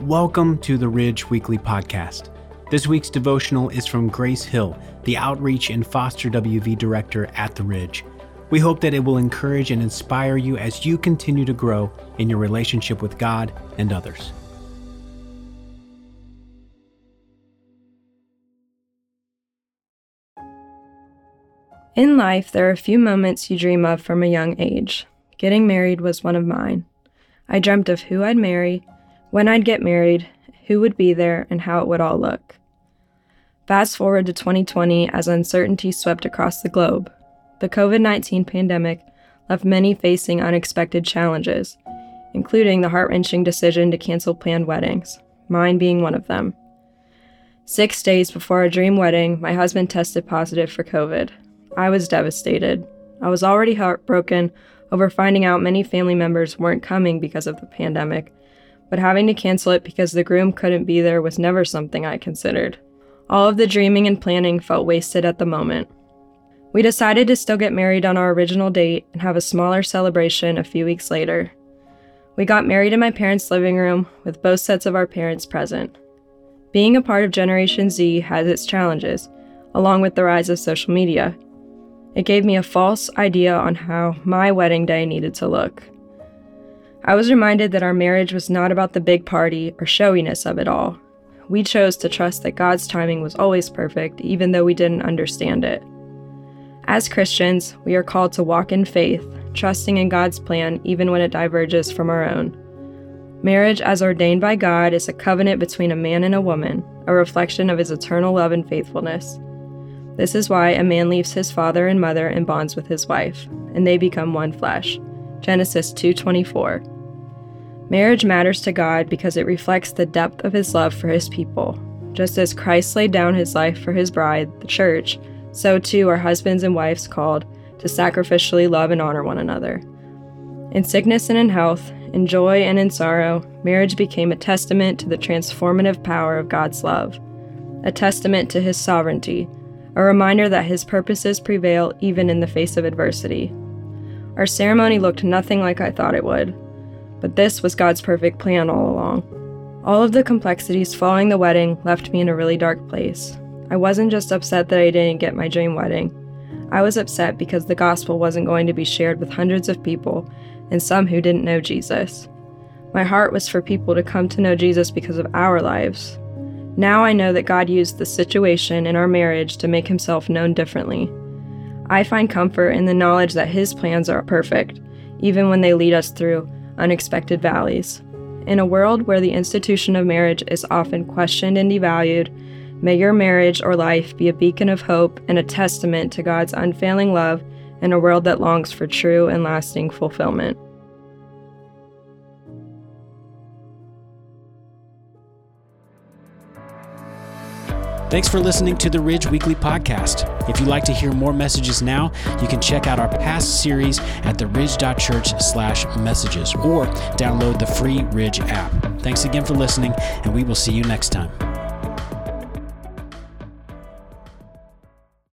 Welcome to the Ridge Weekly Podcast. This week's devotional is from Grace Hill, the Outreach and Foster WV Director at the Ridge. We hope that it will encourage and inspire you as you continue to grow in your relationship with God and others. In life, there are a few moments you dream of from a young age. Getting married was one of mine. I dreamt of who I'd marry, when I'd get married, who would be there, and how it would all look. Fast forward to 2020 as uncertainty swept across the globe. The COVID-19 pandemic left many facing unexpected challenges, including the heart-wrenching decision to cancel planned weddings, mine being one of them. 6 days before our dream wedding, my husband tested positive for COVID. I was devastated. I was already heartbroken over finding out many family members weren't coming because of the pandemic, but having to cancel it because the groom couldn't be there was never something I considered. All of the dreaming and planning felt wasted at the moment. We decided to still get married on our original date and have a smaller celebration a few weeks later. We got married in my parents' living room with both sets of our parents present. Being a part of Generation Z has its challenges, along with the rise of social media. It gave me a false idea on how my wedding day needed to look. I was reminded that our marriage was not about the big party or showiness of it all. We chose to trust that God's timing was always perfect, even though we didn't understand it. As Christians, we are called to walk in faith, trusting in God's plan even when it diverges from our own. Marriage, as ordained by God, is a covenant between a man and a woman, a reflection of his eternal love and faithfulness. This is why a man leaves his father and mother and bonds with his wife, and they become one flesh. Genesis 2:24. Marriage matters to God because it reflects the depth of his love for his people. Just as Christ laid down his life for his bride, the church, so too are husbands and wives called to sacrificially love and honor one another. In sickness and in health, in joy and in sorrow, marriage became a testament to the transformative power of God's love, a testament to his sovereignty, a reminder that his purposes prevail even in the face of adversity. Our ceremony looked nothing like I thought it would, but this was God's perfect plan all along. All of the complexities following the wedding left me in a really dark place. I wasn't just upset that I didn't get my dream wedding. I was upset because the gospel wasn't going to be shared with hundreds of people and some who didn't know Jesus. My heart was for people to come to know Jesus because of our lives. Now I know that God used the situation in our marriage to make himself known differently. I find comfort in the knowledge that his plans are perfect, even when they lead us through unexpected valleys. In a world where the institution of marriage is often questioned and devalued, may your marriage or life be a beacon of hope and a testament to God's unfailing love in a world that longs for true and lasting fulfillment. Thanks for listening to the Ridge Weekly Podcast. If you'd like to hear more messages now, you can check out our past series at theridge.church/messages or download the free Ridge app. Thanks again for listening, and we will see you next time.